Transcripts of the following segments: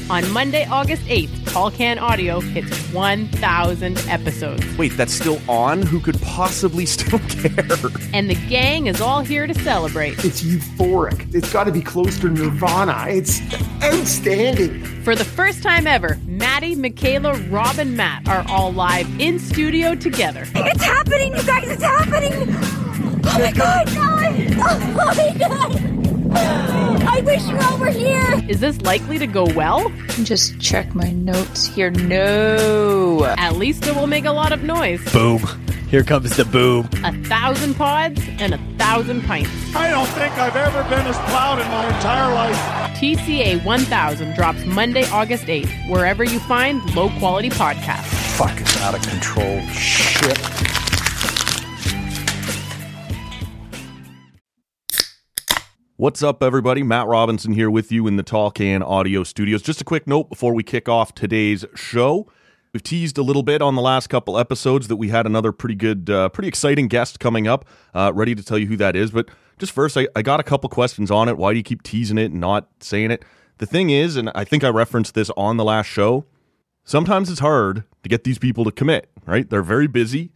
On Monday, August 8th, Tall Can Audio hits 1,000 episodes. Wait, that's still on? Who could possibly still care? And the gang is all here to celebrate. It's euphoric. It's got to be close to Nirvana. It's outstanding. For the first time ever, Maddie, Michaela, Rob, and Matt are all live in studio together. It's happening, you guys! It's happening! Oh my God! Oh my God! I wish you all were here! Is this likely to go well? Just check my notes here. No. At least it will make a lot of noise. Boom. Here comes the boom. 1,000 pods and 1,000 pints. I don't think I've ever been as proud in my entire life. TCA 1000 drops Monday, August 8th, wherever you find low-quality podcasts. Fuck, it's out of control. Shit. What's up, everybody? Matt Robinson here with you in the Tall Can Audio Studios. Just a quick note before we kick off today's show. We've teased a little bit on the last couple episodes that we had another pretty good, pretty exciting guest coming up, ready to tell you who that is. But just first, I got a couple questions on it. Why do you keep teasing it and not saying it? The thing is, and I think I referenced this on the last show, sometimes it's hard to get these people to commit, right? They're very busy.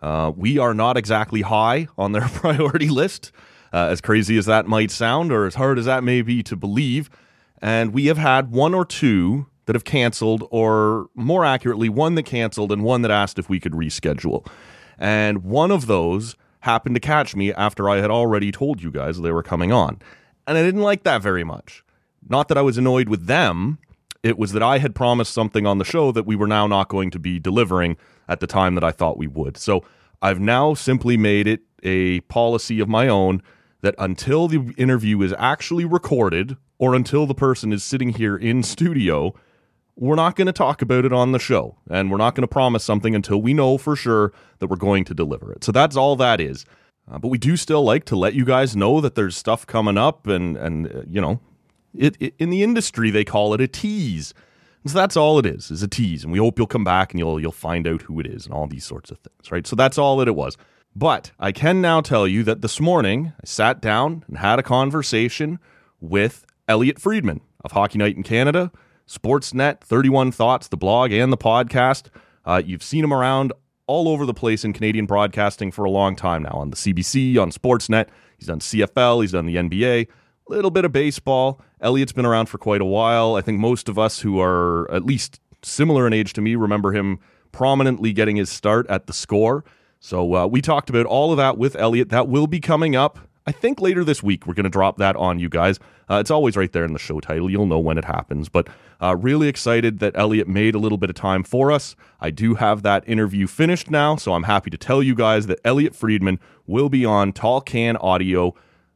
We are not exactly high on their priority list. As crazy as that might sound, or as hard as that may be to believe. And we have had one or two that have canceled, or more accurately, one that canceled and one that asked if we could reschedule. And one of those happened to catch me after I had already told you guys they were coming on. And I didn't like that very much. Not that I was annoyed with them. It was that I had promised something on the show that we were now not going to be delivering at the time that I thought we would. So I've now simply made it a policy of my own that until the interview is actually recorded or until the person is sitting here in studio, we're not going to talk about it on the show. And we're not going to promise something until we know for sure that we're going to deliver it. So that's all that is. But we do still like to let you guys know that there's stuff coming up and you know, it in the industry, they call it a tease. And so that's all it is a tease. And we hope you'll come back and you'll find out who it is and all these sorts of things, right? So that's all that it was. But I can now tell you that this morning I sat down and had a conversation with Elliotte Friedman of Hockey Night in Canada, Sportsnet, 31 Thoughts, the blog and the podcast. You've seen him around all over the place in Canadian broadcasting for a long time now, on the CBC, on Sportsnet. He's done CFL, he's done the NBA, a little bit of baseball. Elliott's been around for quite a while. I think most of us who are at least similar in age to me remember him prominently getting his start at The Score. So we talked about all of that with Elliotte. That will be coming up, I think, later this week. We're going to drop that on you guys. It's always right there in the show title. You'll know when it happens. But really excited that Elliotte made a little bit of time for us. I do have that interview finished now, so I'm happy to tell you guys that Elliotte Friedman will be on Tall Can Audio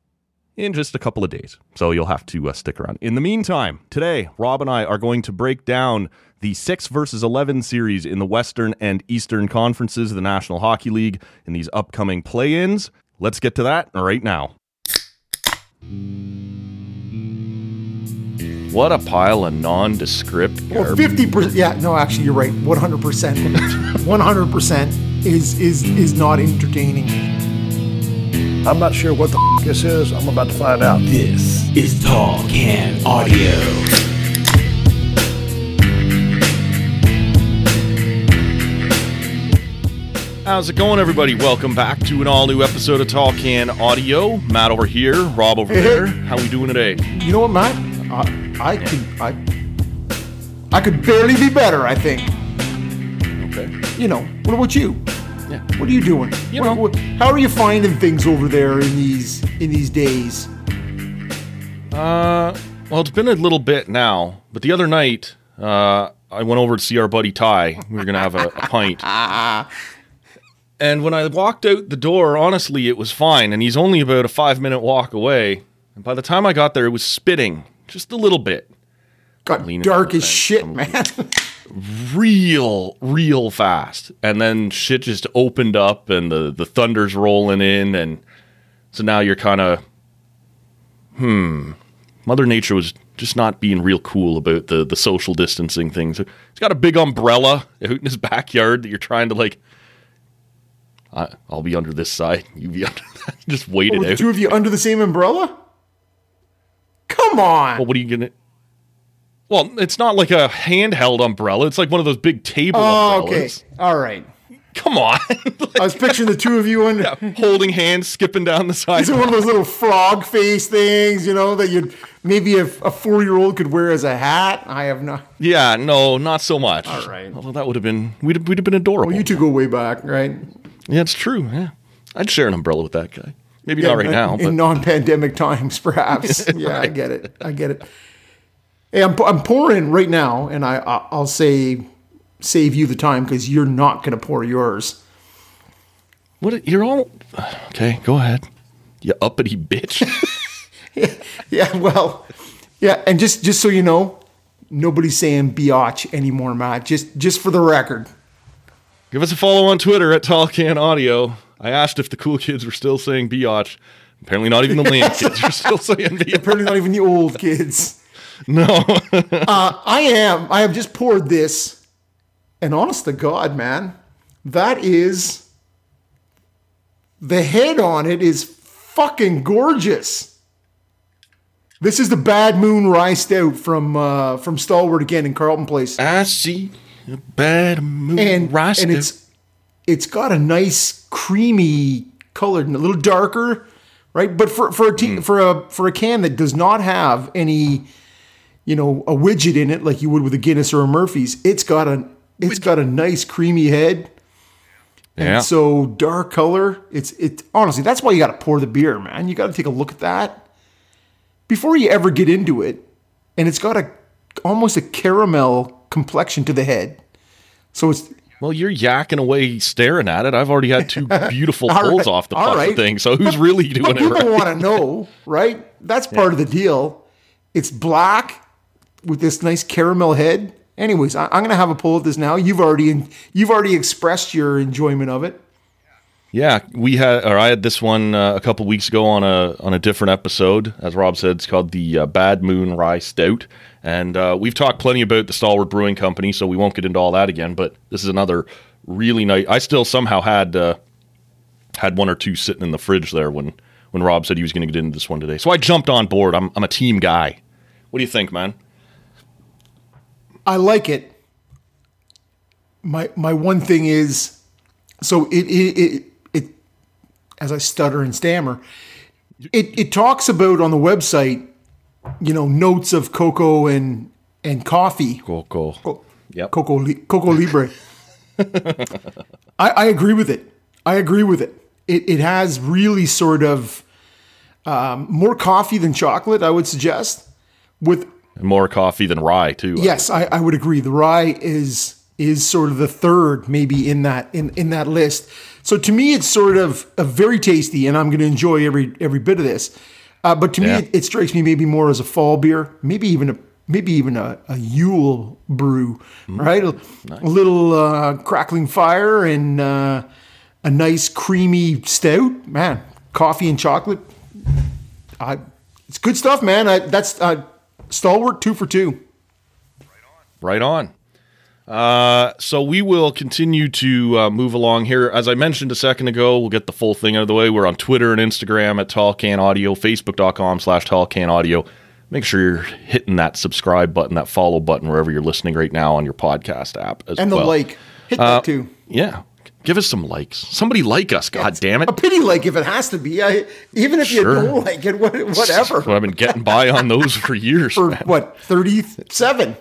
in just a couple of days. So you'll have to stick around. In the meantime, today, Rob and I are going to break down the 6 versus 11 series in the Western and Eastern Conferences of the National Hockey League in these upcoming play-ins. Let's get to that right now. What a pile of nondescript Well, garbage. 50%. Yeah, no, actually, you're right. 100%. 100% is not entertaining. I'm not sure what the this is. I'm about to find out. This is Tall Can Audio. How's it going, everybody? Welcome back to an all-new episode of Tall Can Audio. Matt over here, Rob over there. How we doing today? You know what, Matt? I could barely be better, I think. Okay. You know, what about you? Yeah. What are you doing? How are you finding things over there in these days? Well, it's been a little bit now, but the other night, I went over to see our buddy Ty. We were going to have a pint. And when I walked out the door, honestly, it was fine. And he's only about a 5-minute walk away. And by the time I got there, it was spitting just a little bit. Got dark as shit, man. Real fast. And then shit just opened up and the thunder's rolling in. And so now you're kind of, Mother Nature was just not being real cool about the social distancing things. He's got a big umbrella out in his backyard that you're trying to like, I'll be under this side. You be under that. Just wait it out. The two of you under the same umbrella? Come on. Well, what are you gonna? Well, it's not like a handheld umbrella. It's like one of those big table Oh, okay. umbrellas. All right. Come on. I was picturing the two of you on. Holding hands, skipping down the side. Is it one of those little frog face things, that you'd maybe a 4-year-old could wear as a hat? I have not. Yeah, no, not so much. All right. Although that would have been, we'd have been adorable. Well, you two go way back, right? Yeah, it's true. Yeah, I'd share an umbrella with that guy. Maybe not right now, but in non-pandemic times, perhaps. Yeah, I get it. Hey, I'm pouring right now, and I'll say save you the time because you're not going to pour yours. what? You're all okay. Go ahead, you uppity bitch. Yeah, well, yeah, and just so you know, nobody's saying biatch anymore, Matt. Just for the record. Give us a follow on Twitter at Tall Can Audio. I asked if the cool kids were still saying biatch. Apparently, not even the lame kids are still saying biatch. Apparently, not even the old kids. No. I have just poured this, and honest to God, man, that is the head on it is fucking gorgeous. This is the Bad Moon Rye Stout from Stalwart again in Carlton Place. I see a bad moon And rising. it's got a nice creamy color, a little darker, right? But for a can that does not have any, a widget in it like you would with a Guinness or a Murphy's, it's got a nice creamy head. And Yeah. so dark color. It's honestly, that's why you got to pour the beer, man. You got to take a look at that before you ever get into it. And it's got almost a caramel complexion to the head. So it's Well, you're yakking away staring at it. I've already had two beautiful All pulls right, off the all fucking right. thing. So who's really doing But it people right? want to know, right? That's part of the deal. It's black with this nice caramel head. Anyways, I'm going to have a pull at this now. You've already expressed your enjoyment of it. Yeah, I had this one a couple weeks ago on a different episode. As Rob said, it's called the Bad Moon Rye Stout, and we've talked plenty about the Stalwart Brewing Company, so we won't get into all that again. But this is another really nice. I still somehow had one or two sitting in the fridge there when Rob said he was going to get into this one today. So I jumped on board. I'm a team guy. What do you think, man? I like it. My one thing is, so it as I stutter and stammer, it talks about on the website, notes of cocoa and coffee. Cocoa. Yep. Cocoa Libre. I agree with it. It has really sort of more coffee than chocolate, I would suggest. With And more coffee than rye too. yes, I would agree. The rye is sort of the third, maybe in that list. So to me, it's sort of a very tasty, and I'm going to enjoy every bit of this. But to me, it strikes me maybe more as a fall beer, maybe even a Yule brew, right? Nice. A little crackling fire and a nice creamy stout. Man, coffee and chocolate. It's good stuff, man. That's Stalwart 2 for 2. Right on. So we will continue to move along here. As I mentioned a second ago, we'll get the full thing out of the way. We're on Twitter and Instagram at Tall Can Audio, Facebook.com/Tall Can Audio. Make sure you're hitting that subscribe button, that follow button, wherever you're listening right now on your podcast app as And the well. like. Hit that too. Yeah. Give us some likes. Somebody like us, god damn it. A pity like if it has to be. Even if Sure. you don't like it, whatever. Well, I've been getting by on those for years. For man. what, 37?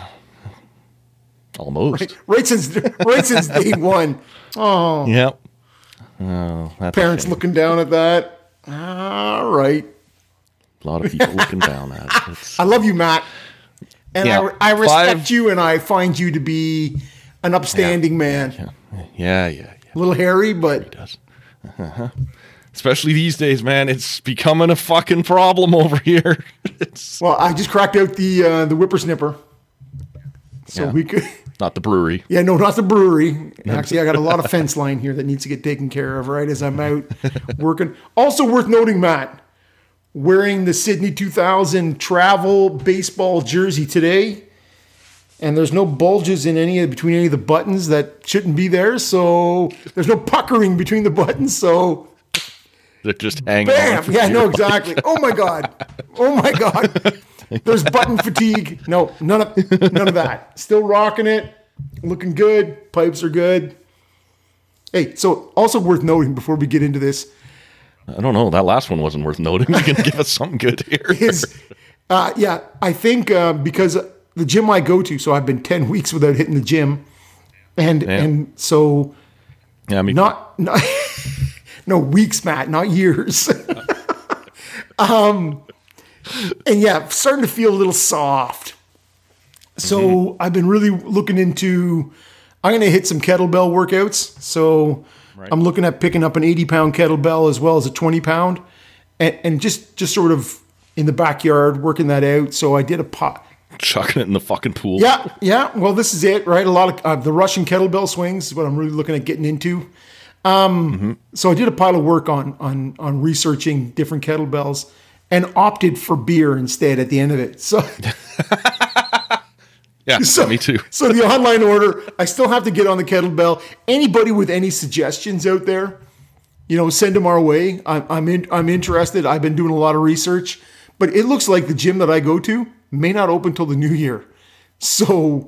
Almost. Right since day one. Oh, Yep. Oh, that's parents a shame. looking down at that. All right. A lot of people looking down at it. It's- I love you, Matt. And Yeah, I respect 5 you, and I find you to be an upstanding man. Yeah. A little hairy, but Does. Especially these days, man. It's becoming a fucking problem over here. It's well, I just cracked out the whippersnipper. So Yeah. we could. not the brewery. Yeah, no, not the brewery. Actually, I got a lot of fence line here that needs to get taken care of right as I'm out working. Also worth noting, Matt, wearing the Sydney 2000 travel baseball jersey today, and there's no bulges in between any of the buttons that shouldn't be there. So there's no puckering between the buttons. So They're just hanging bam, on. for yeah, dear no, life. exactly. Oh my god. There's button fatigue. No, none of that. Still rocking it. Looking good. Pipes are good. Hey, so also worth noting before we get into this. I don't know. That last one wasn't worth noting. You can give us something good here. I think because the gym I go to, so I've been 10 weeks without hitting the gym. And so not no weeks, Matt, not years. And yeah, starting to feel a little soft. So I've been really looking into, I'm going to hit some kettlebell workouts. So I'm looking at picking up an 80-pound kettlebell as well as a 20-pound and just sort of in the backyard working that out. So I did a pot. Chucking it in the fucking pool. Yeah. Well, this is it, right? A lot of the Russian kettlebell swings is what I'm really looking at getting into. So I did a pile of work on researching different kettlebells and opted for beer instead at the end of it. So yeah, me too. So the online order, I still have to get on the kettlebell. Anybody with any suggestions out there, send them our way. I'm interested. I've been doing a lot of research, but it looks like the gym that I go to may not open till the new year. So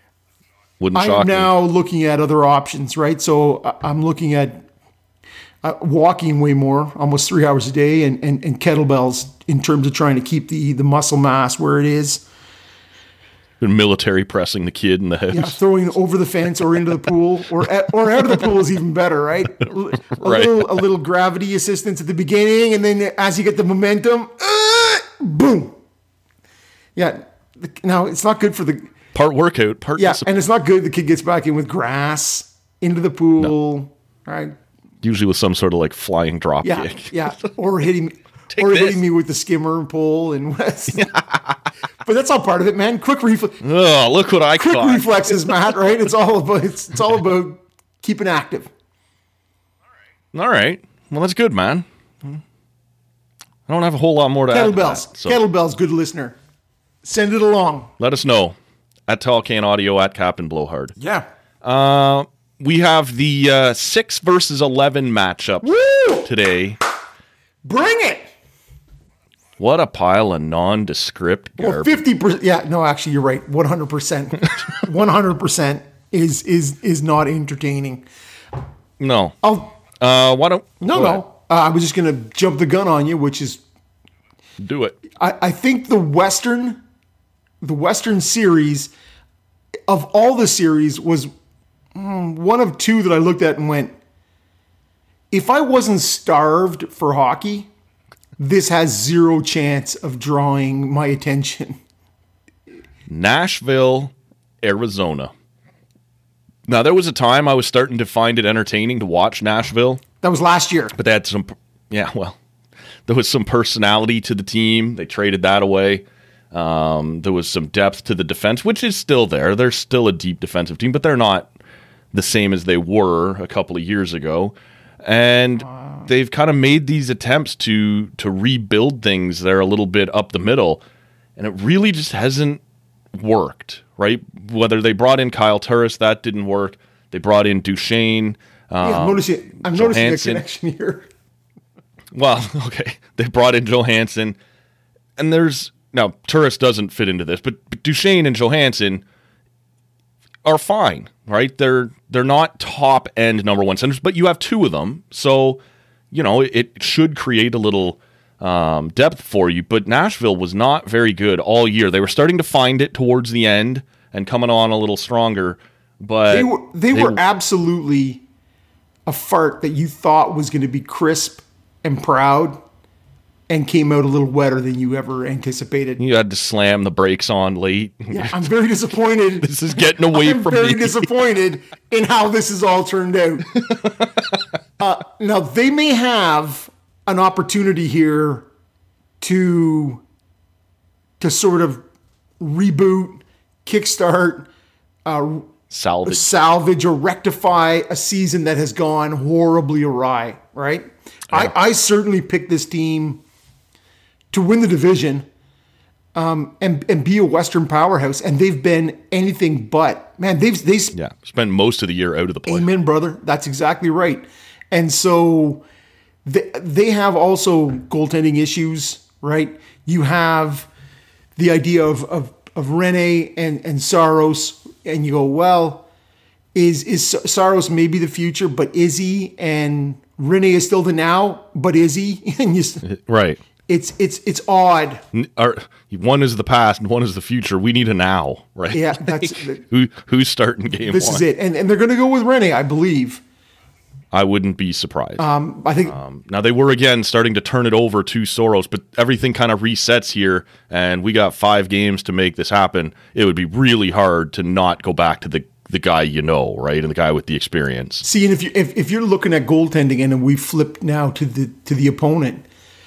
I'm now looking at other options, right? So I'm looking at walking way more, almost 3 hours a day, and kettlebells in terms of trying to keep the muscle mass where it is. Been military pressing the kid in the house. Yeah, throwing over the fence or into the pool or out of the pool is even better, right? A little gravity assistance at the beginning, and then as you get the momentum, boom. Yeah. Now it's not good for the part workout, part discipline. And it's not good. The kid gets back in with grass into the pool, right? Usually with some sort of like flying drop kick. Yeah, or hitting me with the skimmer pole and West. But that's all part of it, man. Quick reflex. Oh, look what I caught. Quick reflexes, Matt. Right? It's all about keeping active. All right. Well, that's good, man. I don't have a whole lot more to add to that. Kettlebells, good listener. Send it along. Let us know at Tall Can Audio at Captain Blowhard. Yeah. We have the 6 versus 11 matchup today. Bring it. What a pile of nondescript garbage. Well, 50%. Yeah, no, actually, you're right. 100%. 100% is not entertaining. No. Why don't? No. I was just going to jump the gun on you, which is do it. I think the Western series of all the series was one of two that I looked at and went, if I wasn't starved for hockey, this has zero chance of drawing my attention. Nashville, Arizona. Now, there was a time I was starting to find it entertaining to watch Nashville. That was last year. But they had there was some personality to the team. They traded that away. There was some depth to the defense, which is still there. They're still a deep defensive team, but they're not the same as they were a couple of years ago. And they've kind of made these attempts to rebuild things there a little bit up the middle, and it really just hasn't worked, right? Whether they brought in Kyle Turris, that didn't work. They brought in Duchesne. I'm noticing a connection here. Well, okay. They brought in Johansson, and now Turris doesn't fit into this, but Duchesne and Johansson are fine, right? They're not top end number one centers, but you have two of them, so it should create a little depth for you. But Nashville was not very good all year. They were starting to find it towards the end and coming on a little stronger, but they were absolutely a fart that you thought was going to be crisp and proud, and came out a little wetter than you ever anticipated. You had to slam the brakes on late. Yeah, I'm very disappointed. This is getting away from me. I'm very disappointed in how this has all turned out. Now, they may have an opportunity here to sort of reboot, kickstart, salvage or rectify a season that has gone horribly awry, right? Yeah. I certainly picked this team to win the division and be a Western powerhouse, and they've been anything but. Man, they spent most of the year out of the play. Amen, brother. That's exactly right. And so they have also goaltending issues, right? You have the idea of Rene and Saros, and you go, well, is Saros maybe the future, but is he? And Rene is still the now, but is he? And right. It's odd. One is the past and one is the future. We need a now, right? Yeah, that's who's starting game this one. Is it, and they're going to go with Rene, I believe. I wouldn't be surprised. I think now they were again starting to turn it over to Saros, but everything kind of resets here, and we got 5 games to make this happen. It would be really hard to not go back to the guy right, and the guy with the experience. See, and if you're looking at goaltending, and we flip now to the opponent,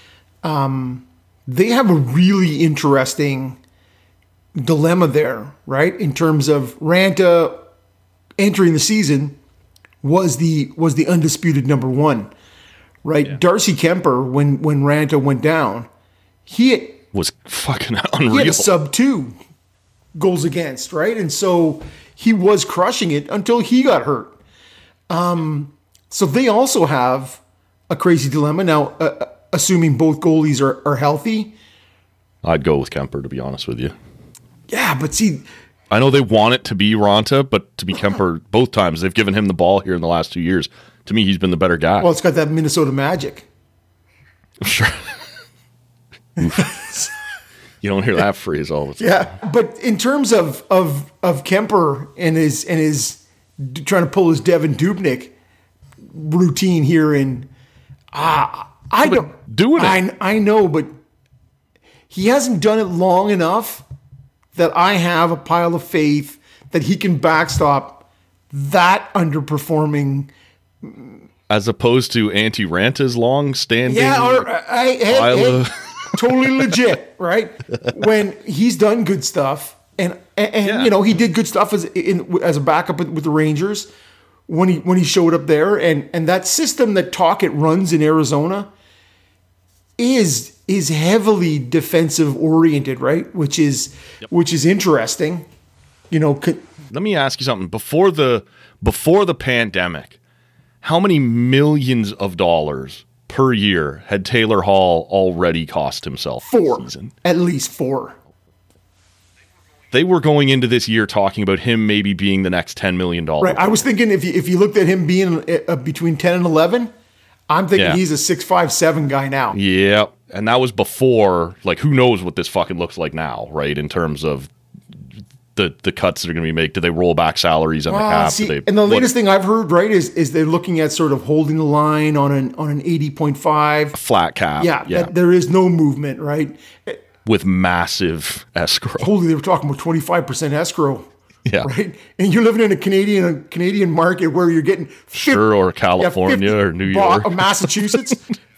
they have a really interesting dilemma there, right? In terms of Ranta entering the season was the undisputed number 1, right? Yeah. Darcy Kemper, when Ranta went down, he was fucking unreal. He had a sub-2 goals against, right? And so he was crushing it until he got hurt. So they also have a crazy dilemma now. Assuming both goalies are healthy, I'd go with Kemper, to be honest with you. Yeah, but see, I know they want it to be Ranta, but to be Kemper both times, they've given him the ball here in the last 2 years. To me, he's been the better guy. Well, it's got that Minnesota magic. Sure. You don't hear that phrase all the time. Yeah, but in terms of Kemper and his trying to pull his Devin Dubnyk routine here in I know, but he hasn't done it long enough that I have a pile of faith that he can backstop that underperforming. As opposed to Antti-Ranta's long-standing totally legit, right? When he's done good stuff, and you know, he did good stuff as a backup with the Rangers when he showed up there, and that system that Tocchet runs in Arizona is heavily defensive oriented, right? Which is interesting. You know, let me ask you something. Before the pandemic, how many millions of dollars per year had Taylor Hall already cost himself? 4. This season? At least 4. They were going into this year talking about him maybe being the next $10 million. Right. I was thinking if you looked at him being between 10 and 11, I'm thinking he's a 6'5", 6'7" guy now. Yeah. And that was before, like, who knows what this fucking looks like now, right? In terms of the cuts that are going to be made. Do they roll back salaries on the cap? And the latest thing I've heard, right, is they're looking at sort of holding the line on an 80.5. Flat cap. Yeah. There is no movement, right? With massive escrow. Holy, they were talking about 25% escrow. Yeah. Right? And you're living in a Canadian market where you're getting or California or New York. Massachusetts.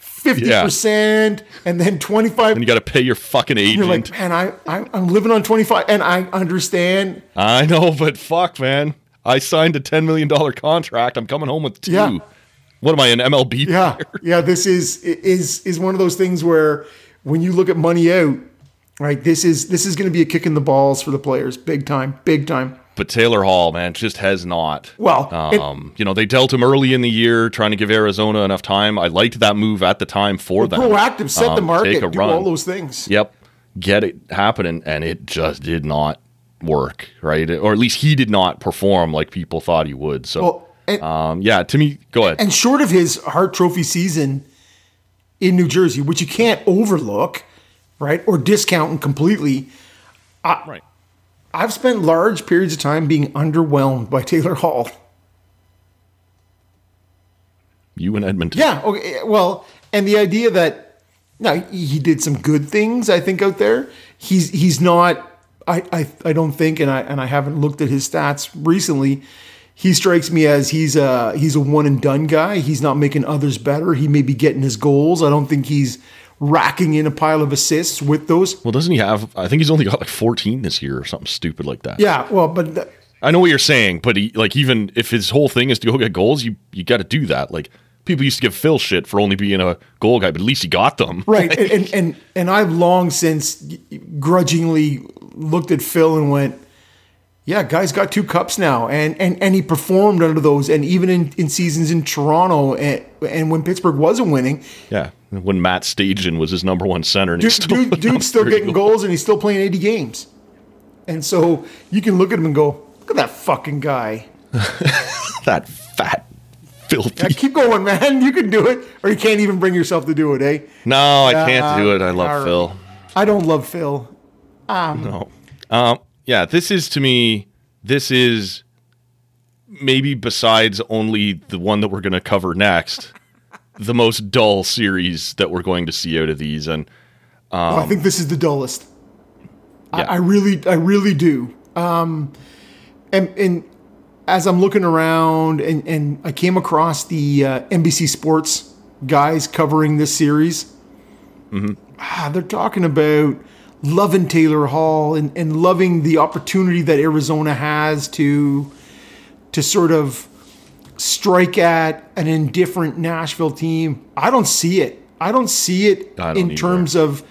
50% and then 25%. And you got to pay your fucking agent. You're like, man, I'm living on 25, and I understand. I know, but fuck, man. I signed a $10 million contract. I'm coming home with 2. Yeah. What am I, an MLB player? Yeah. This is one of those things where when you look at money out, right, this is going to be a kick in the balls for the players, big time. But Taylor Hall, man, just has not. Well, they dealt him early in the year, trying to give Arizona enough time. I liked that move at the time for them. Proactive, set the market, do all those things. Yep, get it happening, and it just did not work, right? Or at least he did not perform like people thought he would. So, to me, go ahead. And short of his Hart Trophy season in New Jersey, which you can't overlook, right, or discount completely, right. I've spent large periods of time being underwhelmed by Taylor Hall. You in Edmonton. Yeah. Okay. Well, and the idea that he did some good things, I think, out there. He's not. I don't think, and I haven't looked at his stats recently. He strikes me as he's a one and done guy. He's not making others better. He may be getting his goals. I don't think he's racking in a pile of assists with those. Well, doesn't he have, I think he's only got like 14 this year or something stupid like that. Yeah, well, but I know what you're saying, but even if his whole thing is to go get goals, you got to do that. Like, people used to give Phil shit for only being a goal guy, but at least he got them. Right. and I've long since grudgingly looked at Phil and went, yeah, guy's got 2 cups now. And he performed under those. And even in seasons in Toronto and when Pittsburgh wasn't winning, when Matt Stajan was his number one center. And Dude's still getting goals, and he's still playing 80 games. And so you can look at him and go, look at that fucking guy. That fat, filthy. Yeah, keep going, man. You can do it. Or you can't even bring yourself to do it, eh? No, I can't do it. I love Phil. I don't love Phil. No. Yeah, this is maybe besides only the one that we're going to cover next, the most dull series that we're going to see out of these. And I think this is the dullest. Yeah. I really do. And as I'm looking around and I came across the NBC Sports guys covering this series, they're talking about loving Taylor Hall and loving the opportunity that Arizona has to sort of strike at an indifferent Nashville team. I don't see it. I don't see it in terms of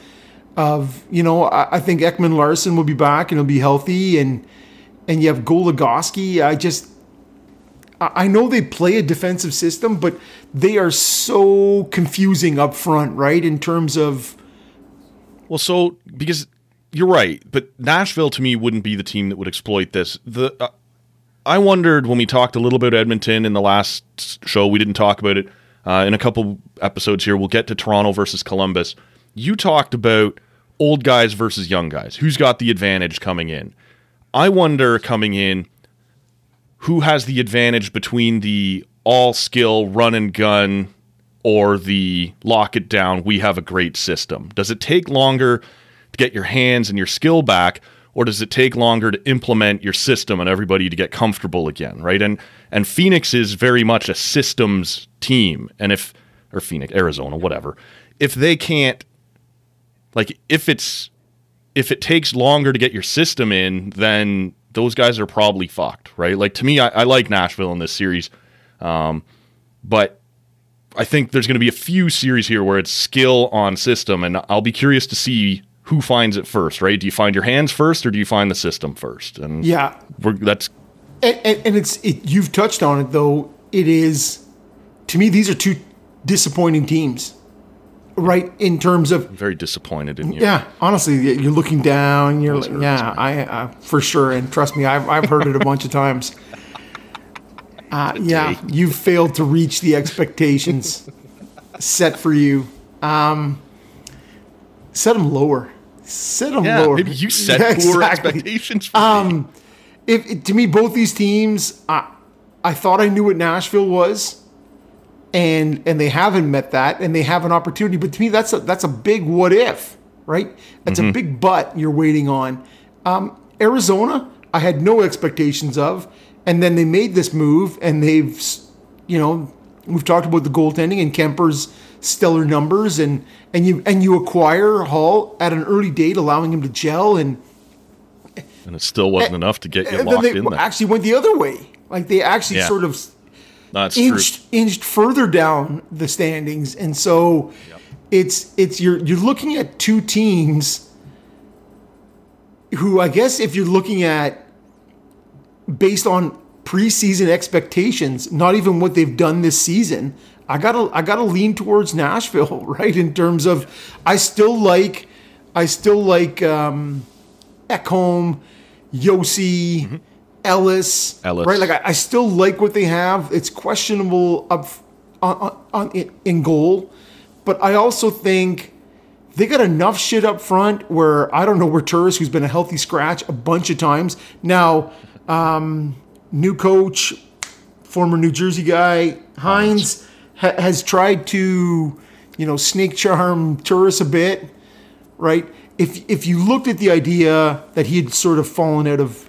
I think Ekman Larson will be back and he'll be healthy, and you have Goligoski. I know they play a defensive system, but they are so confusing up front, right? In terms of, well, so because you're right, but Nashville to me wouldn't be the team that would exploit this. I wondered when we talked a little bit about Edmonton in the last show. We didn't talk about it in a couple episodes here. We'll get to Toronto versus Columbus. You talked about old guys versus young guys. Who's got the advantage coming in? I wonder coming in, who has the advantage between the all-skill run and gun or the lock it down, we have a great system? Does it take longer to get your hands and your skill back, or does it take longer to implement your system and everybody to get comfortable again, right? And Phoenix is very much a systems team. And or Phoenix, Arizona, whatever. If they can't, like, if it takes longer to get your system in, then those guys are probably fucked, right? Like, to me, I like Nashville in this series, but I think there's going to be a few series here where it's skill on system, and I'll be curious to see who finds it first, right? Do you find your hands first, or do you find the system first? And yeah, that's and you've touched on it though. It is, to me, these are two disappointing teams, right? In terms of, I'm very disappointed in you. Yeah, honestly, you're looking down. You're like, yeah, I for sure, and trust me, I've heard it a bunch of times. Yeah, you've failed to reach the expectations set for you. Set them lower. Set them lower. Maybe you set poor expectations for me. To me, both these teams, I thought I knew what Nashville was, and they haven't met that, and they have an opportunity. But to me, that's a big what if, right? That's a big but you're waiting on. Arizona, I had no expectations of, and then they made this move, and they've, we've talked about the goaltending and Kemper's stellar numbers, and you acquire Hall at an early date, allowing him to gel, and it still wasn't enough to get you locked in there. Actually went the other way. Like, they actually sort of inched further down the standings, and so it's you're looking at two teams who, I guess, if you're looking at based on preseason expectations, not even what they've done this season, I gotta lean towards Nashville, right? In terms of, I still like Ekholm, Yossi, Ellis, right? Like, I still like what they have. It's questionable in goal, but I also think they got enough shit up front where I don't know where Turris, who's been a healthy scratch a bunch of times now. New coach, former New Jersey guy, Hines, has tried to, snake charm Turris a bit, right? If you looked at the idea that he had sort of fallen out of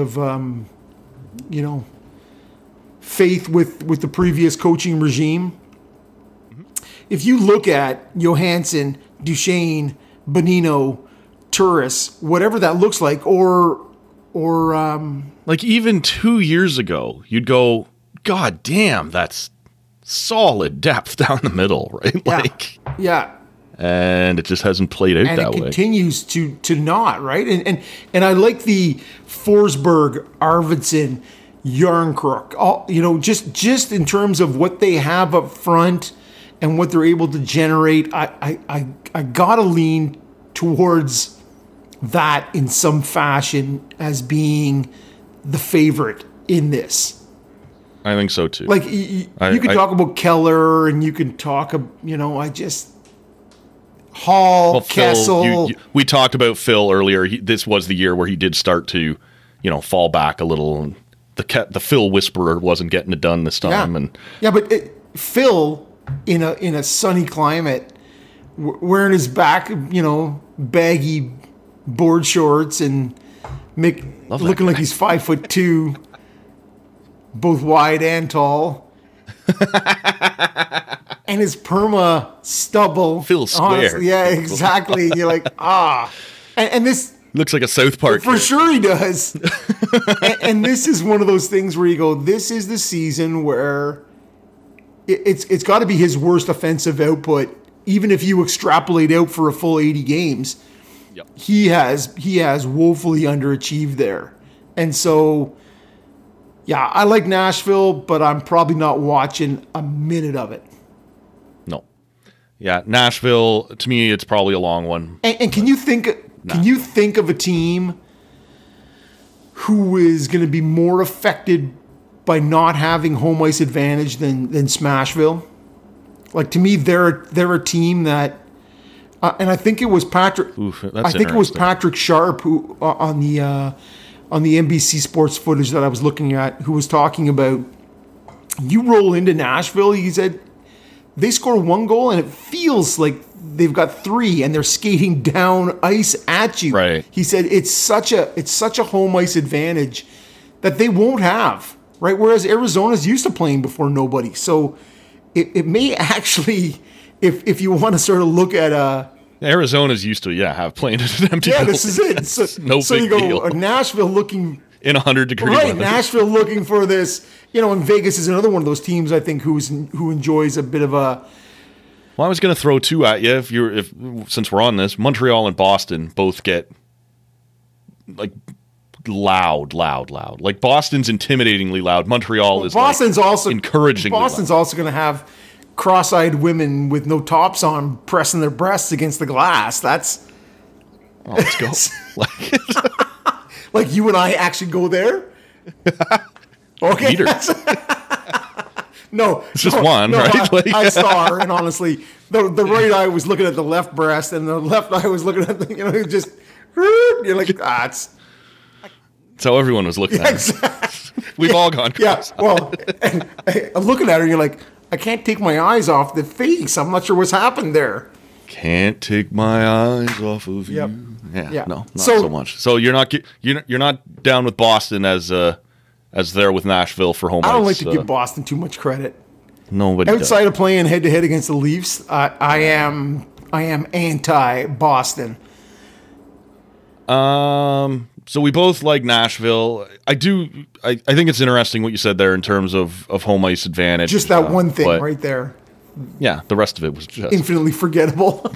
faith with the previous coaching regime, if you look at Johansson, Duchesne, Bonino, Turris, whatever that looks like, or like even 2 years ago, you'd go, God damn, that's solid depth down the middle, right? Yeah. And it just hasn't played out that way. And it continues to not, right? And I like the Forsberg, Arvidsson, Yarncrook, all, just in terms of what they have up front and what they're able to generate, I gotta lean towards that in some fashion as being the favorite in this. I think so too. Like you can talk about Keller, and you can talk, Hall, Kessel. Phil, we talked about Phil earlier. This was the year where he did start to, fall back a little. And the Phil whisperer wasn't getting it done this time. But Phil in a sunny climate, wearing his back, baggy board shorts and looking like he's 5'2", both wide and tall. And his perma stubble. Phil Square. Honestly, yeah, exactly. You're like, And this looks like a South Park. For sure he does. and this is one of those things where you go, this is the season where it's got to be his worst offensive output, even if you extrapolate out for a full 80 games. Yep. He has woefully underachieved there. And so, yeah, I like Nashville, but I'm probably not watching a minute of it. No. Yeah, Nashville, to me, it's probably a long one. And can you think of a team who is going to be more affected by not having home ice advantage than Smashville? Like, to me, they're a team that, and I think it was Patrick. I think it was Patrick Sharp who on the NBC Sports footage that I was looking at, who was talking about, you roll into Nashville, he said, they score one goal and it feels like they've got three and they're skating down ice at you. Right. He said it's such a home ice advantage that they won't have, right? Whereas Arizona's used to playing before nobody. So it may actually, if you want to sort of look at Arizona's used to have playing at an empty building. This is it. So, no so big you go deal. Nashville looking in 100-degree right, weather. Nashville looking for this, and Vegas is another one of those teams I think who enjoys a bit of a. Well, I was going to throw two at you since we're on this. Montreal and Boston both get like loud. Like Boston's intimidatingly loud. Montreal is Boston's also encouragingly Boston's loud. Also going to have cross-eyed women with no tops on pressing their breasts against the glass. That's let's go. Like you and I actually go there. Okay. No, it's just one, right? I saw her, and honestly, the right eye was looking at the left breast, and the left eye was looking at just. You're like, it's. That's how everyone was looking at her. Exactly. We've all gone close. Yeah, well, and I'm looking at her, and you're like, I can't take my eyes off the face. I'm not sure what's happened there. Can't take my eyes off of you. Yep. Yeah, no, not so much. So you're not down with Boston as there with Nashville for home ice. I don't like to give Boston too much credit. Nobody outside does. of playing head to head against the Leafs, I am anti Boston. So we both like Nashville. I think it's interesting what you said there in terms of home ice advantage. Just that one thing right there. Yeah, the rest of it was just infinitely forgettable.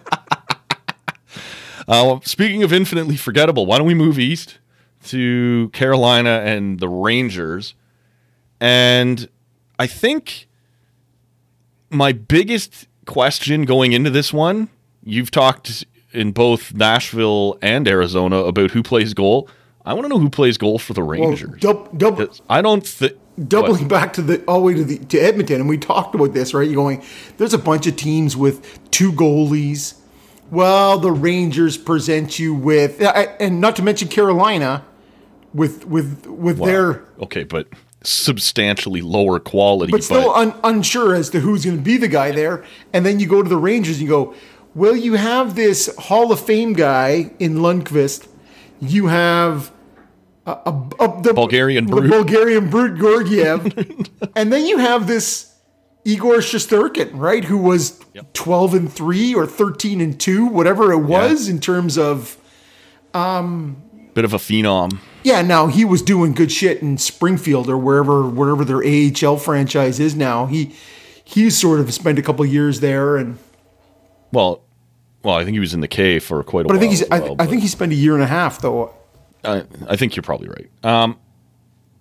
Speaking of infinitely forgettable, why don't we move east to Carolina and the Rangers? And I think my biggest question going into this one, you've talked in both Nashville and Arizona about who plays goal. I want to know who plays goal for the Rangers. Well, I don't think. Doubling back to all the way to Edmonton, and we talked about this, right? You're going, there's a bunch of teams with two goalies. Well, the Rangers present you with, and not to mention Carolina, with their but substantially lower quality, but still unsure as to who's going to be the guy there. And then you go to the Rangers, and you go, well, you have this Hall of Fame guy in Lundqvist. You have the Bulgarian brute Georgiev, and then you have this Igor Shesterkin, right? Who was 12-3 or 13-2, whatever it was in terms of bit of a phenom. Yeah, now he was doing good shit in Springfield or wherever their AHL franchise is now. He sort of spent a couple of years there, and well, I think he was in the K for quite a while. I think he spent a year and a half though. I think you're probably right.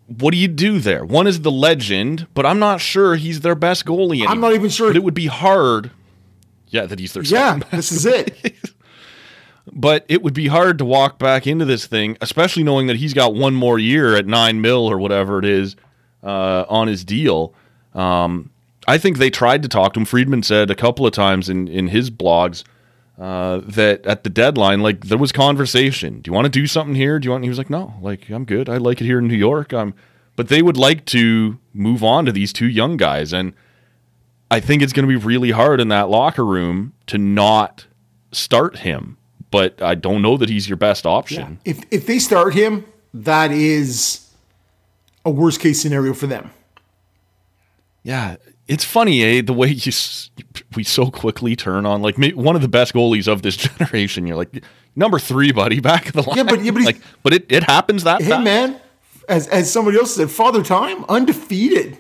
what do you do there? One is the legend, but I'm not sure he's their best goalie anymore. I'm not even sure. But it would be hard. Yeah, that he's their second best. This is it. But it would be hard to walk back into this thing, especially knowing that he's got one more year at $9 million or whatever it is on his deal. I think they tried to talk to him. Friedman said a couple of times in his blogs that at the deadline, like, there was conversation. Do you want to do something here? He was like, no, like, I'm good. I like it here in New York. But they would like to move on to these two young guys. And I think it's going to be really hard in that locker room to not start him. But I don't know that he's your best option. Yeah. If they start him, that is a worst case scenario for them. Yeah, it's funny, the way we so quickly turn on like one of the best goalies of this generation. You're like, number 3, buddy, back of the line. But it happens that fast. Hey, man, as somebody else said, Father Time, undefeated.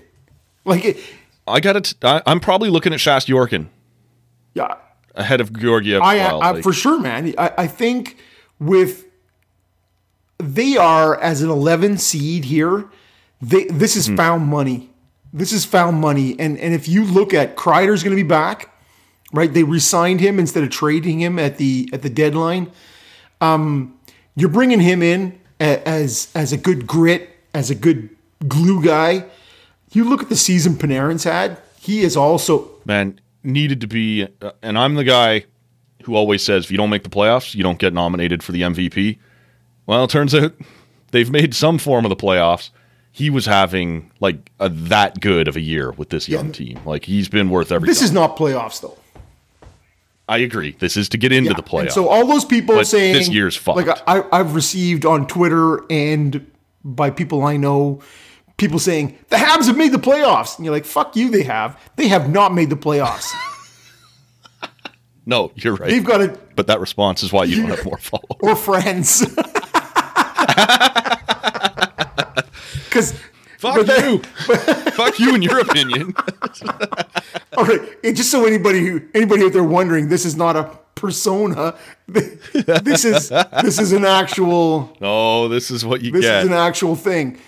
I'm probably looking at Shastyorkin. Yeah. Ahead of Georgiev. For sure, man. I think they are as an 11 seed here. This is found money. This is found money. And if you look at Kreider's going to be back, right? They re-signed him instead of trading him at the deadline. You're bringing him in as a good grit, as a good glue guy. You look at the season Panarin's had. He is also needed to be, and I'm the guy who always says, if you don't make the playoffs, you don't get nominated for the MVP. Well, it turns out they've made some form of the playoffs. He was having like that good of a year with this young team. Like, he's been worth every. This is not playoffs, though. I agree. This is to get into the playoffs. And so all those people saying this year's fucked. Like I've received on Twitter and by people I know, people saying the Habs have made the playoffs, and you're like, fuck you, they have. They have not made the playoffs. No, you're right. They've got it. But that response is why you don't have more followers or friends. Because fuck you, fuck you, in your opinion. All right, and just so anybody out there wondering, this is not a persona. This is an actual. No, this is what you get. This is an actual thing.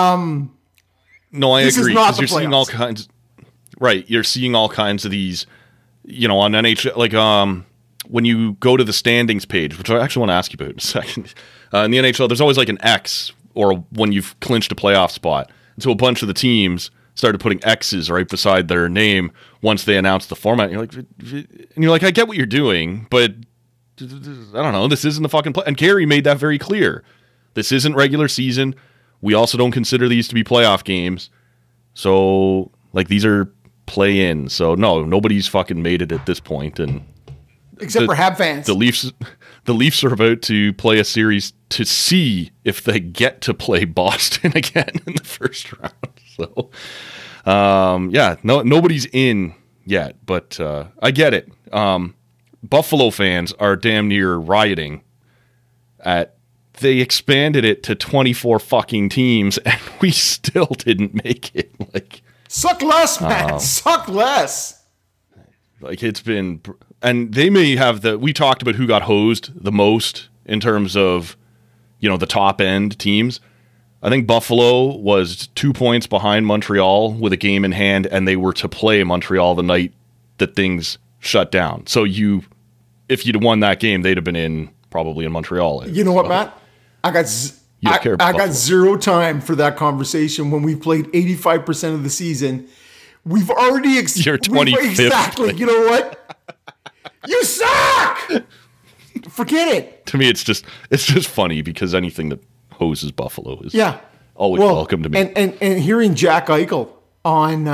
No, I agree. Because you're seeing all kinds. Right, you're seeing all kinds of these. On NHL, like when you go to the standings page, which I actually want to ask you about in a second. In the NHL, there's always like an X, or when you've clinched a playoff spot. And so a bunch of the teams started putting X's right beside their name once they announced the format. And you're like, I get what you're doing, but I don't know. This isn't the fucking play. And Carey made that very clear. This isn't regular season. We also don't consider these to be playoff games. So, like, these are play-in. So, no, nobody's fucking made it at this point. And except for Hab fans. The Leafs are about to play a series to see if they get to play Boston again in the first round. So, nobody's in yet, but I get it. Buffalo fans are damn near rioting they expanded it to 24 fucking teams, and we still didn't make it. Like, suck less, man. Suck less. Like, it's been, and they may have we talked about who got hosed the most in terms of, the top end teams. I think Buffalo was 2 points behind Montreal with a game in hand, and they were to play Montreal the night that things shut down. So if you'd won that game, they'd have been probably in Montreal. You know what, Matt? I got zero time for that conversation when we played 85% of the season. We've already You're 25th. Exactly. You know what? You suck. Forget it. To me, it's just funny because anything that hoses Buffalo is always welcome to me. And hearing Jack Eichel on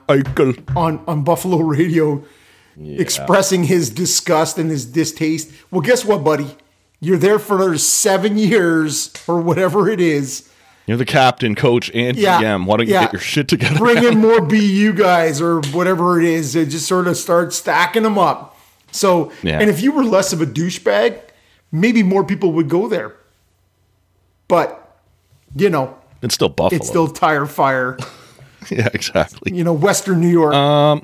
Buffalo radio expressing his disgust and his distaste. Well, guess what, buddy? You're there for 7 years or whatever it is. You're the captain, coach, and GM. Why don't you get your shit together? Bring in more BU guys or whatever it is. And just sort of start stacking them up. So, and if you were less of a douchebag, maybe more people would go there. But, it's still Buffalo. It's still tire fire. Yeah, exactly. Western New York.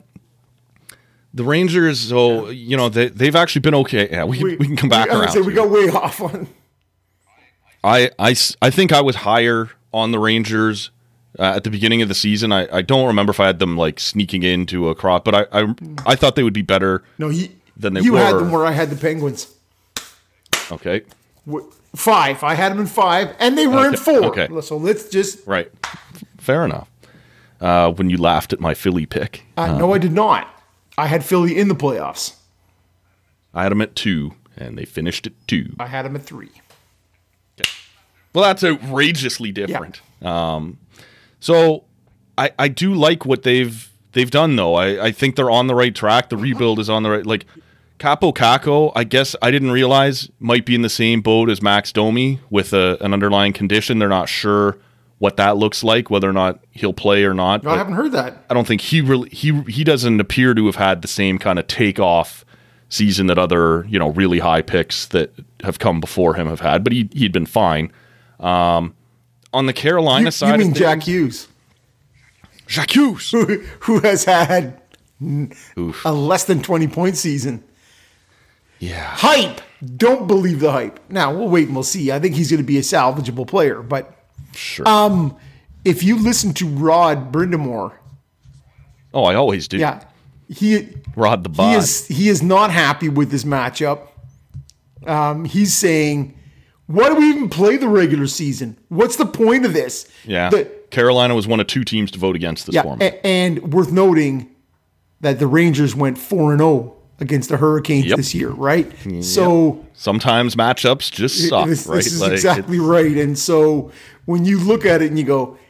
The Rangers, they've actually been okay. Yeah, we can come back around. We got way off on. I think I was higher on the Rangers at the beginning of the season. I don't remember if I had them like sneaking into a crop, but I thought they would be better. No, than they you were. had them where I had the Penguins. Okay. 5. I had them in 5, and they were in 4. Okay. So let's just... Right. Fair enough. When you laughed at my Philly pick. No, I did not. I had Philly in the playoffs. I had them at 2, and they finished at 2. I had them at 3. Okay. Well, that's outrageously different. Yeah. So I do like what they've done, though. I think they're on the right track. The rebuild is on the right... Like, Capo Caco, I guess I didn't realize, might be in the same boat as Max Domi with an underlying condition. They're not sure what that looks like, whether or not he'll play or not. No, I haven't heard that. I don't think he doesn't appear to have had the same kind of takeoff season that other, really high picks that have come before him have had, but he'd been fine. On the Carolina side, you mean of things, Jack Hughes? Jack Hughes, who has had a less than 20-point season. Yeah. Hype. Don't believe the hype. Now, we'll wait and we'll see. I think he's going to be a salvageable player. But sure. If you listen to Rod Brindamore. Oh, I always do. Yeah. Rod the bod. He is not happy with this matchup. He's saying, why do we even play the regular season? What's the point of this? Yeah. Carolina was one of 2 teams to vote against this format. And worth noting that the Rangers went 4-0 against the Hurricanes this year, right? Yep. So sometimes matchups just suck, this right? This is exactly right. And so when you look at it and you go,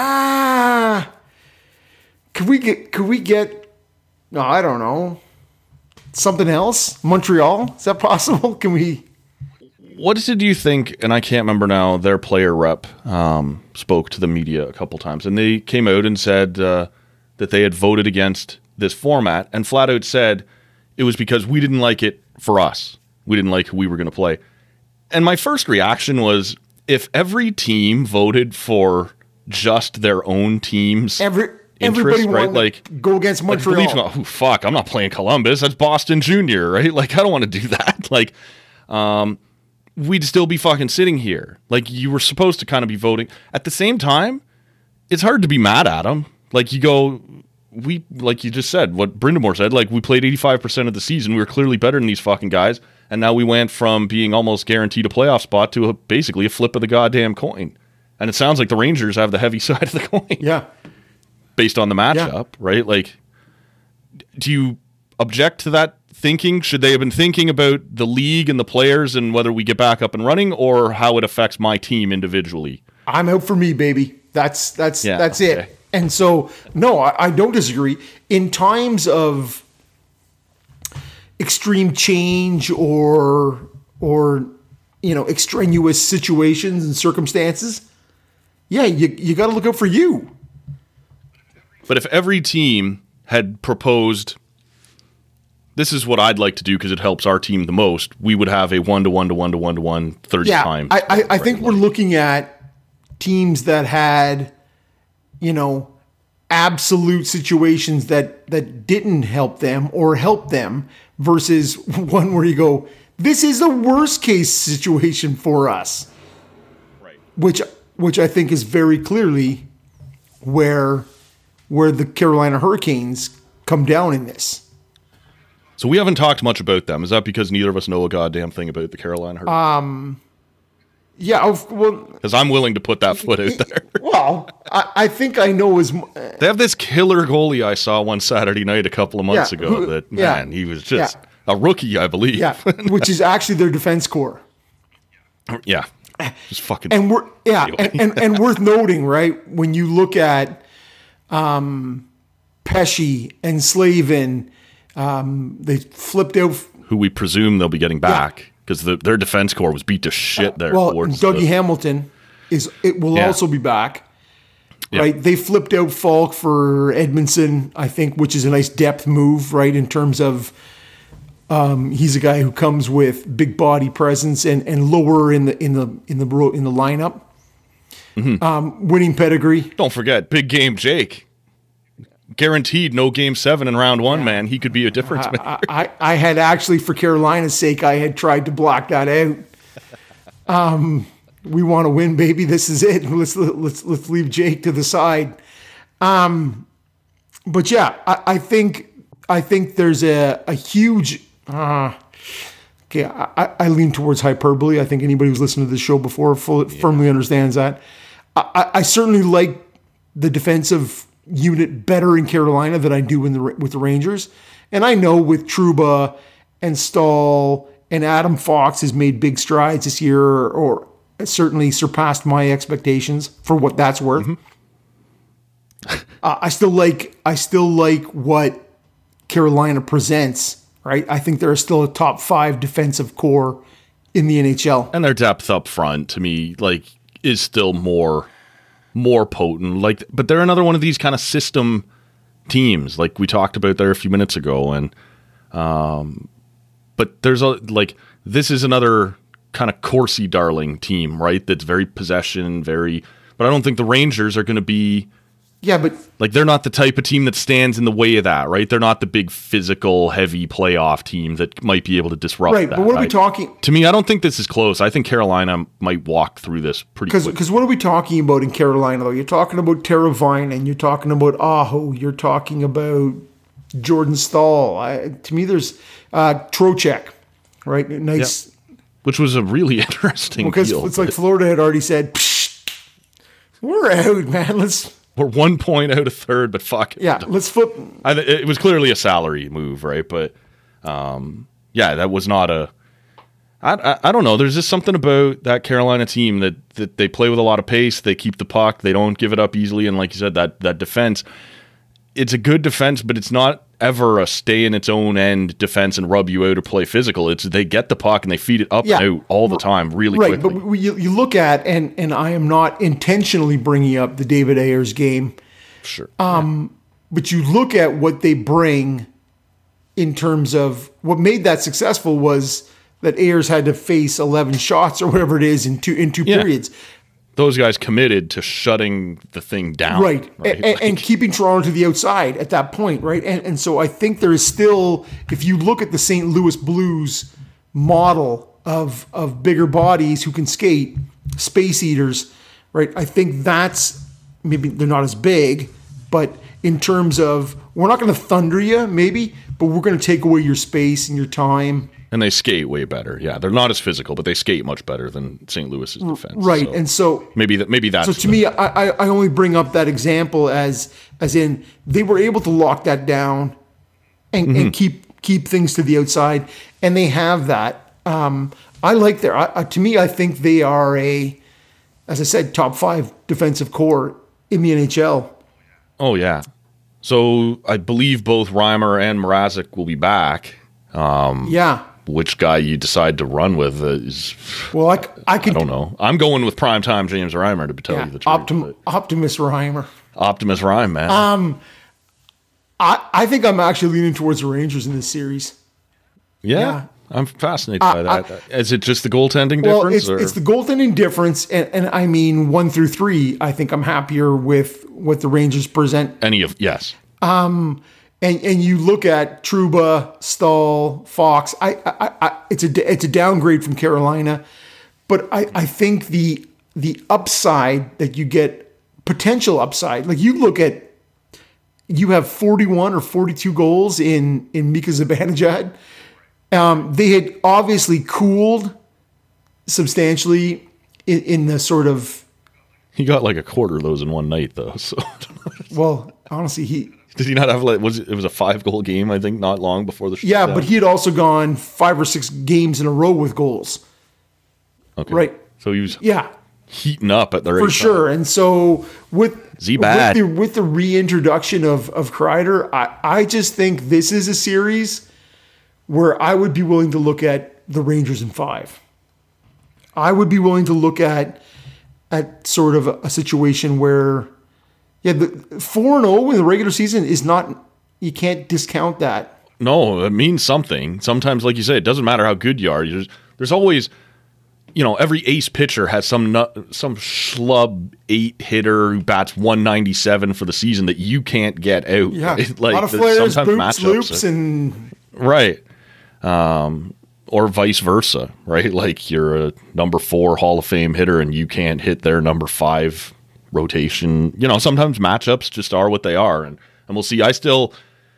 could we get no, I don't know, something else? Montreal? Is that possible? Can we? What did you think? And I can't remember now. Their player rep spoke to the media a couple times, and they came out and said that they had voted against this format, and flat out said it was because we didn't like it for us. We didn't like who we were going to play. And my first reaction was, if every team voted for just their own team's everybody right? Like go against Montreal. Like, fuck, I'm not playing Columbus. That's Boston Junior, right? Like, I don't want to do that. Like, we'd still be fucking sitting here. Like, you were supposed to kind of be voting. At the same time, it's hard to be mad at them. Like, you go... like you just said, what Brindamore said, like, we played 85% of the season. We were clearly better than these fucking guys. And now we went from being almost guaranteed a playoff spot to basically a flip of the goddamn coin. And it sounds like the Rangers have the heavy side of the coin. Yeah. Based on the matchup, right? Like, do you object to that thinking? Should they have been thinking about the league and the players and whether we get back up and running, or how it affects my team individually? I'm out for me, baby. That's it. And so, no, I don't disagree. In times of extreme change or extraneous situations and circumstances, yeah, you got to look out for you. But if every team had proposed, this is what I'd like to do because it helps our team the most, we would have a 1-to-1-to-1-to-1-to-1 30 times. I think we're looking at teams that had, absolute situations that didn't help them or help them versus one where you go, this is the worst case situation for us. Right. Which I think is very clearly where the Carolina Hurricanes come down in this. So we haven't talked much about them. Is that because neither of us know a goddamn thing about the Carolina Hurricanes? Yeah, well, because I'm willing to put that foot out there. Well, I think I know as they have this killer goalie I saw one Saturday night a couple of months ago. He was just a rookie, I believe. Yeah, which is actually their defense core. Yeah, just fucking. And we're and worth noting, right? When you look at Pesce and Slavin, they flipped out. Who we presume they'll be getting back. Because their defense core was beat to shit there. Well, Dougie Hamilton will also be back, right? They flipped out Falk for Edmondson, I think, which is a nice depth move, right? In terms of he's a guy who comes with big body presence and lower in the lineup, winning pedigree. Don't forget, big game Jake. Guaranteed no game 7 in round 1, man. He could be a difference maker. I had actually, for Carolina's sake, I had tried to block that out. We want to win, baby. This is it. Let's leave Jake to the side. But yeah, I think there's a huge. Okay, I lean towards hyperbole. I think anybody who's listened to this show before firmly understands that. I certainly like the defensive unit better in Carolina than I do with the Rangers. And I know with Trouba and Stahl and Adam Fox has made big strides this year, or certainly surpassed my expectations for what that's worth. I still like what Carolina presents, right? I think they're still a top 5 defensive core in the NHL. And their depth up front, to me, like, is still more potent. Like, but they're another one of these kind of system teams, like we talked about there a few minutes ago. And but there's this is another kind of Corsi darling team, right? That's very possession, but I don't think the Rangers are going to be. Yeah, but like, they're not the type of team that stands in the way of that, right? They're not the big physical, heavy playoff team that might be able to disrupt that. Right, but what are we talking? To me, I don't think this is close. I think Carolina might walk through this pretty quickly. Because what are we talking about in Carolina, though? You're talking about Teravainen, you're talking about Aho, you're talking about Jordan Stahl. To me, there's Trocheck, right? Nice. Yeah. Which was a really interesting because deal. It's like Florida had already said, we're out, man. We're 1 point out of third, but fuck it. Yeah, let's flip. It was clearly a salary move, right? But yeah, that was not a. I don't know. There's just something about that Carolina team that they play with a lot of pace. They keep the puck. They don't give it up easily. And like you said, that defense, it's a good defense, but it's not ever a stay in its own end defense and rub you out or play physical. It's they get the puck and they feed it up and out all the time really quickly. Right, but you look at, and I am not intentionally bringing up the David Ayers game. Sure. But you look at what they bring in terms of what made that successful was that Ayers had to face 11 shots or whatever it is in two periods. Those guys committed to shutting the thing down. Right. And keeping Toronto to the outside at that point, right? And so I think there is still, if you look at the St. Louis Blues model of bigger bodies who can skate, space eaters, right? I think that's, maybe they're not as big, but in terms of, we're not going to thunder you, maybe, but we're going to take away your space and your time. And they skate way better. Yeah, they're not as physical, but they skate much better than St. Louis's defense. Right, so and so maybe that's. So to me, I only bring up that example as in they were able to lock that down and keep things to the outside, and they have that. I like to me, I think they are as I said, top 5 defensive core in the NHL. Oh yeah, so I believe both Reimer and Mrazek will be back. Yeah. Which guy you decide to run with is... Well, I don't know. I'm going with primetime James Reimer, to tell you the truth. Optimus Reimer. Optimus Reimer, man. I think I'm actually leaning towards the Rangers in this series. Yeah. I'm fascinated by that. Is it just the goaltending difference? Well, it's the goaltending difference, and I mean 1 through 3. I think I'm happier with what the Rangers present. Yes. And you look at Trouba, Stahl, Fox. It's a downgrade from Carolina, but I think the upside that you get, potential upside, like you look at, you have 41 or 42 goals in Mika Zibanejad. They had obviously cooled substantially in the sort of. He got like a quarter of those in one night, though. So. Well, honestly, did he not have it was a 5-goal game? I think not long before the shutdown. Yeah, but he had also gone 5 or 6 games in a row with goals. Okay, right. So he was heating up at the right for sure. And so with the reintroduction of Kreider, I just think this is a series where I would be willing to look at the Rangers in 5. I would be willing to look at sort of a situation where, the 4-0 in the regular season is not, you can't discount that. No, it means something. Sometimes, like you say, it doesn't matter how good you are. There's always, every ace pitcher has some schlub 8 hitter who bats 197 for the season that you can't get out. Yeah, right? a lot of flares, boots, loops, and right. or vice versa, right? Like you're a number 4 Hall of Fame hitter and you can't hit their number 5 rotation. You know, sometimes matchups just are what they are, and we'll see. I still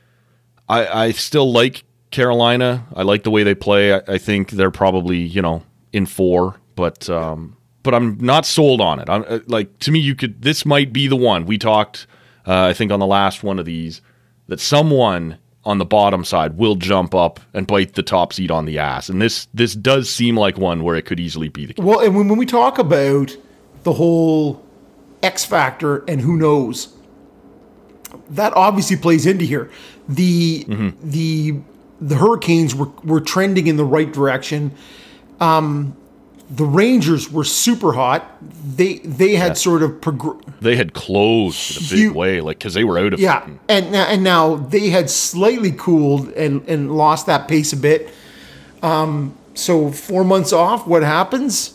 like Carolina. I like the way they play. I think they're probably, you know, in 4, but I'm not sold on it. I'm like, to me, this might be the one. We talked, I think on the last one of these, that someone on the bottom side will jump up and bite the top seed on the ass. And this does seem like one where it could easily be the case. Well, and when we talk about the whole X factor and who knows, that obviously plays into here. The Hurricanes were trending in the right direction. The Rangers were super hot. They had sort of they had closed in a big way, like because they were out of it. And now they had slightly cooled and lost that pace a bit. So 4 months off, what happens?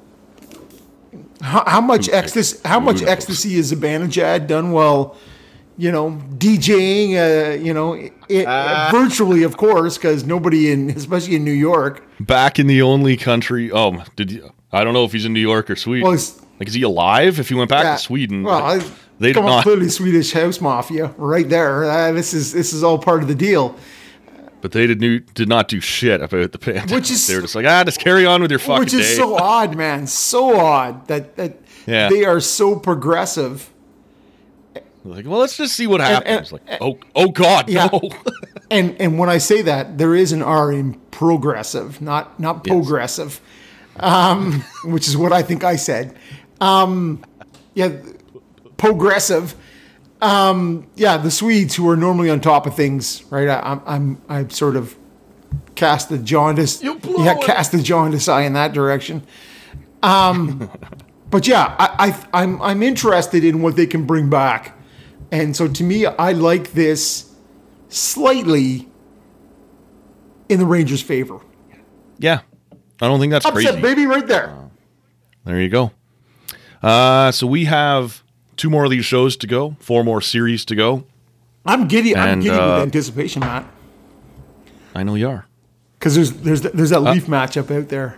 How much ecstasy? How much ecstasy is Zibanejad done while, you know, DJing? Virtually, of course, because nobody especially in New York. Back in the only country. I don't know if he's in New York or Sweden. Well, is he alive? If he went back to Sweden, well, they did not. Clearly, Swedish house mafia right there. This is all part of the deal. But they did not do shit about the pandemic. They were just like, just carry on with your fucking day. Which is so odd, man. So odd that they are so progressive. Like, well, let's just see what happens. Oh God, no. and when I say that, there is an R in progressive, not progressive, which is what I think I said. Progressive. The Swedes, who are normally on top of things, right? I sort of cast the jaundice eye in that direction. But I'm interested in what they can bring back. And so to me, I like this slightly in the Rangers' favor. Yeah. I don't think that's crazy. Upset, baby, right there. There you go. So we have 2 more of these shows to go, 4 more series to go. I'm giddy with anticipation, Matt. I know you are. Because there's that Leaf matchup out there.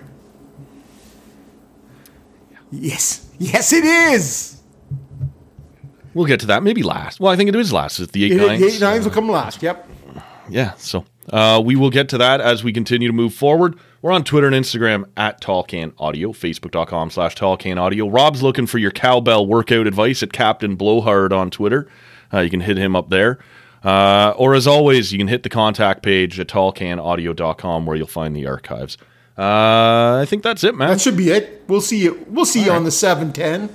Yes, it is. We'll get to that. Maybe last. Well, I think it is last. It's the 8-9s. The 8-9s will come last. Yep. Yeah. So we will get to that as we continue to move forward. We're on Twitter and Instagram at TallCanAudio, Facebook.com/TallCanAudio. Rob's looking for your cowbell workout advice at Captain Blowhard on Twitter. You can hit him up there. Or as always, you can hit the contact page at TallCanAudio.com where you'll find the archives. I think that's it, man. That should be it. We'll see you. We'll see you on the 710.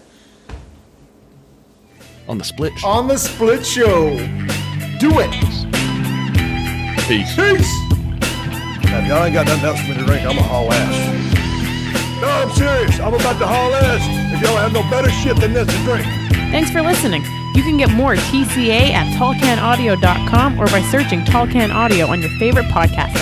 On the split show. On the split show. Do it. Peace. Now, if y'all ain't got nothing else for me to drink, I'm a haul ass. No, I'm serious. I'm about to haul ass. If y'all have no better shit than this to drink. Thanks for listening. You can get more TCA at TallCanAudio.com or by searching Tall Can Audio on your favorite podcast app.